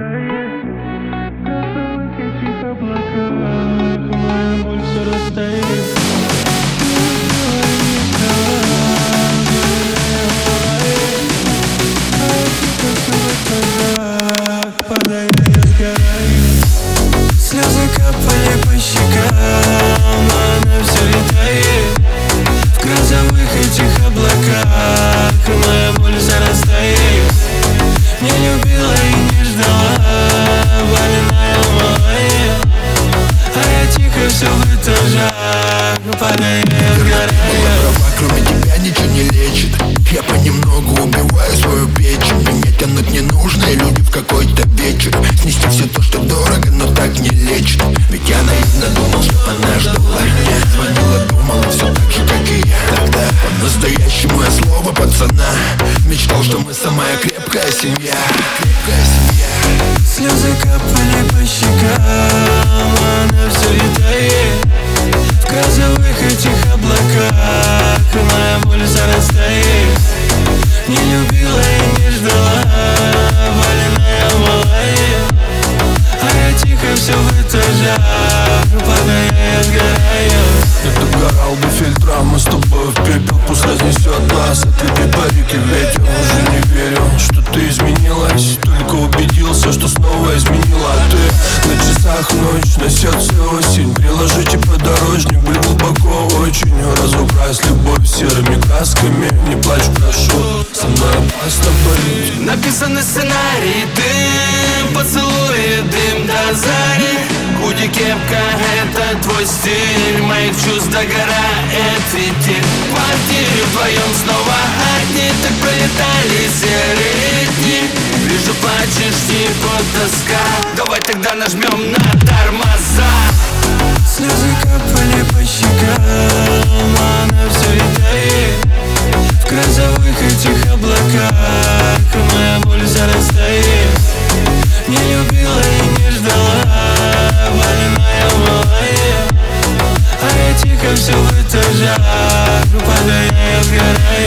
тает в газовых этих облаках. Моя боль все растает. Слезы капали по щекам, но она все летает в грозовых этих облаках. Моя боль зарастает. Не любила и не ждала, больная малая, а я тихо все в этажах, падаю, сгораю. Кроме тебя ничего не лечит. Я понемногу убиваю свою печень. Меня тянуть не нужно, и люди в какой-то вечер снести все то, что дорого, но так не лечит. Ведь я наивно думал, что она ждала меня, звонила, думала все так же, как и я. Тогда по-настоящему я слово пацана мечтал, что мы самая крепкая семья. Крепкая семья. Слезы капали по щекам, она все летает в грозовых этих облаках. Моя боль зарастает. Не любила и не ждала, больная малая, а я тихо все в этажах, падаю, сгораю. Я догорал бы фильтром, мы с тобой в пепел, пусть разнесет нас. Отлепи парики, ветер, уже не верю, что ты изменилась. Только убедился, что снова изменила. А ты на часах ночь, на сердце осень. Приложите подорожник, были глубоко очень. Разукрась любовь серыми красками. Не плачь, прошу, со мной опасно быть. Написанный сценарий, дым, поцелуи, дым до зари. Худи, кепка, это твой стиль. Моих чувств догорает фитиль. В квартире вдвоем снова одни. Так пролетали серые дни. Вижу, плачешь, типа тоска. Давай тогда нажмем на тормоза. Слезы капали по щекам, она все летает в грозовых этих облаках. Моя боль зарастает. Не любила и не ждала, больная малая, а я тихо все в этажах, падаю, сгораю.